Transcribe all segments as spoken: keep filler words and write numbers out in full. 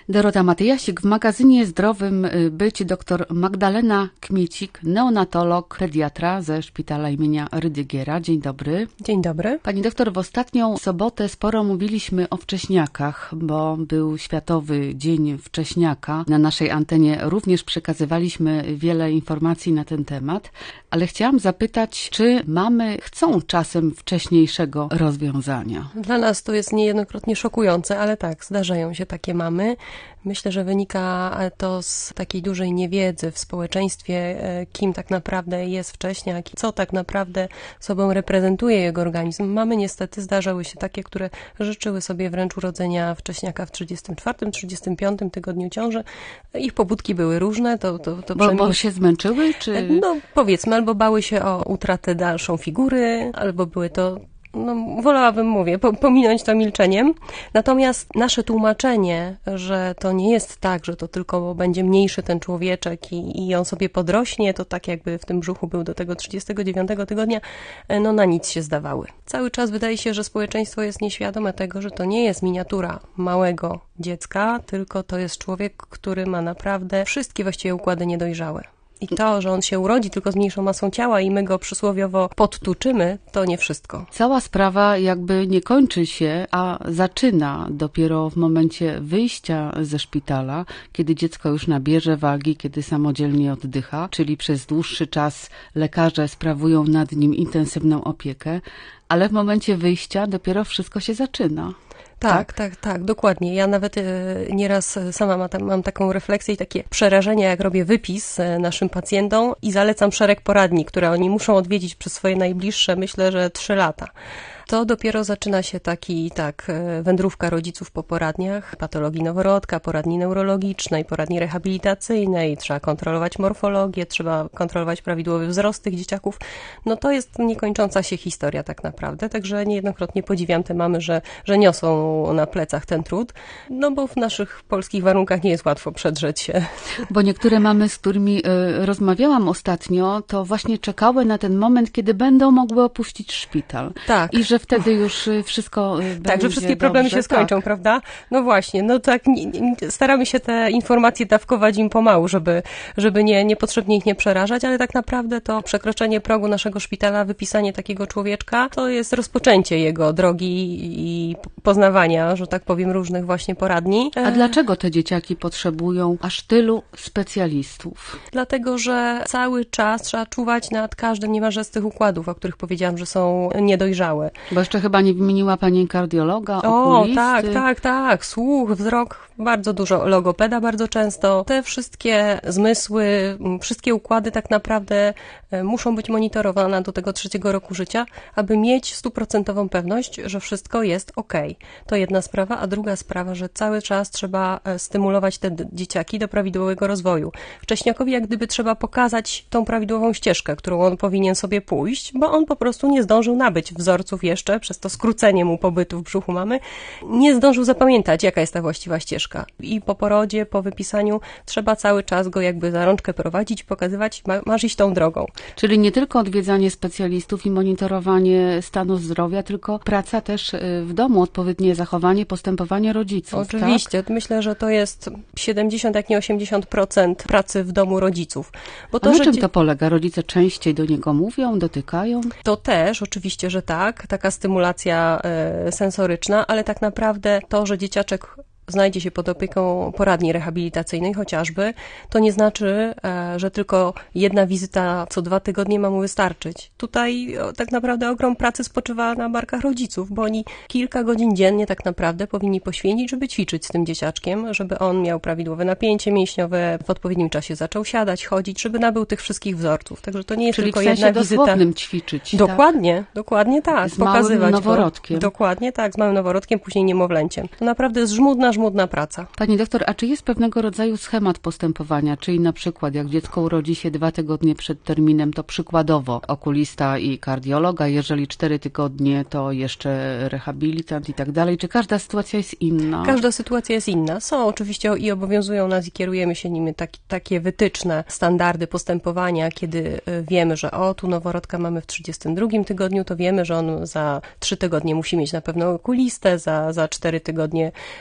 Dorota Matyjasik, w magazynie Zdrowym Być dr Magdalena Kmiecik, neonatolog, pediatra ze szpitala imienia Rydygiera. Dzień dobry. Dzień dobry. Pani doktor, w ostatnią sobotę sporo mówiliśmy o wcześniakach, bo był Światowy Dzień Wcześniaka. Na naszej antenie również przekazywaliśmy wiele informacji na ten temat, ale chciałam zapytać, czy mamy chcą czasem wcześniejszego rozwiązania? Dla nas to jest niejednokrotnie szokujące, ale tak, zdarzają się takie mamy. Myślę, że wynika to z takiej dużej niewiedzy w społeczeństwie, kim tak naprawdę jest wcześniak, co tak naprawdę sobą reprezentuje jego organizm. Mamy niestety, zdarzały się takie, które życzyły sobie wręcz urodzenia wcześniaka w trzydziestym czwartym, trzydziestym piątym tygodniu ciąży. Ich pobudki były różne. To, to, to bo, przynajmniej... bo się zmęczyły? Czy... No powiedzmy, albo bały się o utratę dalszą figury, albo były to... No, wolałabym, mówię, pominąć to milczeniem. Natomiast nasze tłumaczenie, że to nie jest tak, że to tylko będzie mniejszy ten człowieczek i, i on sobie podrośnie, to tak jakby w tym brzuchu był do tego trzydziestego dziewiątego tygodnia, no na nic się zdawały. Cały czas wydaje się, że społeczeństwo jest nieświadome tego, że to nie jest miniatura małego dziecka, tylko to jest człowiek, który ma naprawdę wszystkie właściwie układy niedojrzałe. I to, że on się urodzi tylko z mniejszą masą ciała i my go przysłowiowo podtuczymy, to nie wszystko. Cała sprawa jakby nie kończy się, a zaczyna dopiero w momencie wyjścia ze szpitala, kiedy dziecko już nabierze wagi, kiedy samodzielnie oddycha, czyli przez dłuższy czas lekarze sprawują nad nim intensywną opiekę, ale w momencie wyjścia dopiero wszystko się zaczyna. Tak, tak, tak, tak, dokładnie. Ja nawet e, nieraz sama ma tam, mam taką refleksję i takie przerażenie, jak robię wypis e, naszym pacjentom i zalecam szereg poradni, które oni muszą odwiedzić przez swoje najbliższe, myślę, że trzy lata. To dopiero zaczyna się taki, tak, wędrówka rodziców po poradniach, patologii noworodka, poradni neurologicznej, poradni rehabilitacyjnej, trzeba kontrolować morfologię, trzeba kontrolować prawidłowy wzrost tych dzieciaków. No to jest niekończąca się historia tak naprawdę, także niejednokrotnie podziwiam te mamy, że, że niosą na plecach ten trud, no bo w naszych polskich warunkach nie jest łatwo przedrzeć się. Bo niektóre mamy, z którymi y, rozmawiałam ostatnio, to właśnie czekały na ten moment, kiedy będą mogły opuścić szpital. Tak. I że wtedy już wszystko będzie Tak, że wszystkie problemy dobrze. się skończą, tak. prawda? No właśnie, no tak, nie, nie, staramy się te informacje dawkować im pomału, żeby, żeby nie, niepotrzebnie ich nie przerażać, ale tak naprawdę to przekroczenie progu naszego szpitala, wypisanie takiego człowieczka, to jest rozpoczęcie jego drogi i poznawania, że tak powiem, różnych właśnie poradni. A dlaczego te dzieciaki potrzebują aż tylu specjalistów? Dlatego, że cały czas trzeba czuwać nad każdym, nieważne z tych układów, o których powiedziałam, że są niedojrzałe. Bo jeszcze chyba nie wymieniła pani kardiologa, o, okulisty. tak, tak, tak. Słuch, wzrok, bardzo dużo. Logopeda bardzo często. Te wszystkie zmysły, wszystkie układy tak naprawdę muszą być monitorowane do tego trzeciego roku życia, aby mieć stuprocentową pewność, że wszystko jest okej. To jedna sprawa, a druga sprawa, że cały czas trzeba stymulować te dzieciaki do prawidłowego rozwoju. Wcześniakowi jak gdyby trzeba pokazać tą prawidłową ścieżkę, którą on powinien sobie pójść, bo on po prostu nie zdążył nabyć wzorców jeszcze, przez to skrócenie mu pobytu w brzuchu mamy, nie zdążył zapamiętać, jaka jest ta właściwa ścieżka. I po porodzie, po wypisaniu trzeba cały czas go jakby za rączkę prowadzić, pokazywać, ma, masz iść tą drogą. Czyli nie tylko odwiedzanie specjalistów i monitorowanie stanu zdrowia, tylko praca też w domu, odpowiednie zachowanie, postępowanie rodziców. Oczywiście. Tak? Myślę, że to jest siedemdziesiąt, jak nie osiemdziesiąt procent pracy w domu rodziców. Bo to, A na że czym dzie- to polega? Rodzice częściej do niego mówią, dotykają? To też, oczywiście, że tak. Taka stymulacja e, sensoryczna, ale tak naprawdę to, że dzieciaczek znajdzie się pod opieką poradni rehabilitacyjnej chociażby, to nie znaczy, że tylko jedna wizyta co dwa tygodnie ma mu wystarczyć. Tutaj tak naprawdę ogrom pracy spoczywa na barkach rodziców, bo oni kilka godzin dziennie tak naprawdę powinni poświęcić, żeby ćwiczyć z tym dzieciaczkiem, żeby on miał prawidłowe napięcie mięśniowe, w odpowiednim czasie zaczął siadać, chodzić, żeby nabył tych wszystkich wzorców. Także to nie jest Czyli tylko w sensie jedna wizyta. dosłownym ćwiczyć. Dokładnie, tak? dokładnie tak. Z pokazywać małym noworodkiem. Go. Dokładnie tak, z małym noworodkiem, później niemowlęciem. To naprawdę jest żmudna, żmudna praca. Pani doktor, a czy jest pewnego rodzaju schemat postępowania? Czyli na przykład jak dziecko urodzi się dwa tygodnie przed terminem, to przykładowo okulista i kardiologa, jeżeli cztery tygodnie, to jeszcze rehabilitant i tak dalej. Czy każda sytuacja jest inna? Każda sytuacja jest inna. Są oczywiście i obowiązują nas i kierujemy się nimi tak, takie wytyczne, standardy postępowania, kiedy wiemy, że o, tu noworodka mamy w trzydziestym drugim tygodniu, to wiemy, że on za trzy tygodnie musi mieć na pewno okulistę, za, za cztery tygodnie e, musi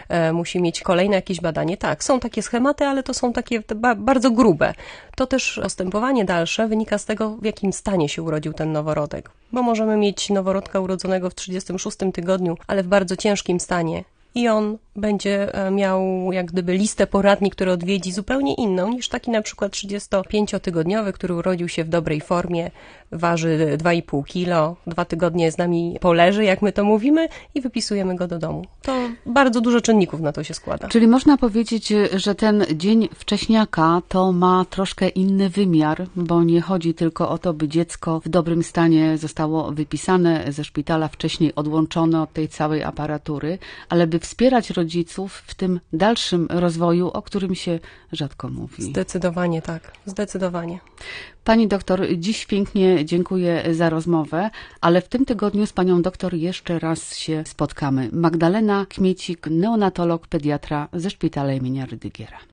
musi mieć kolejne jakieś badanie. Tak, są takie schematy, ale to są takie ba- bardzo grube. To też postępowanie dalsze wynika z tego, w jakim stanie się urodził ten noworodek. Bo możemy mieć noworodka urodzonego w trzydziestym szóstym tygodniu, ale w bardzo ciężkim stanie. I on będzie miał jak gdyby listę poradni, które odwiedzi zupełnie inną niż taki na przykład trzydziestopięciotygodniowy, który urodził się w dobrej formie, waży dwa i pół kilo, dwa tygodnie z nami poleży, jak my to mówimy, i wypisujemy go do domu. To bardzo dużo czynników na to się składa. Czyli można powiedzieć, że ten dzień wcześniaka to ma troszkę inny wymiar, bo nie chodzi tylko o to, by dziecko w dobrym stanie zostało wypisane ze szpitala, wcześniej odłączone od tej całej aparatury, ale by wspierać rodziców w tym dalszym rozwoju, o którym się rzadko mówi. Zdecydowanie tak, zdecydowanie. Pani doktor, dziś pięknie dziękuję za rozmowę, ale w tym tygodniu z panią doktor jeszcze raz się spotkamy. Magdalena Kmiecik, neonatolog, pediatra ze szpitala imienia Rydygiera.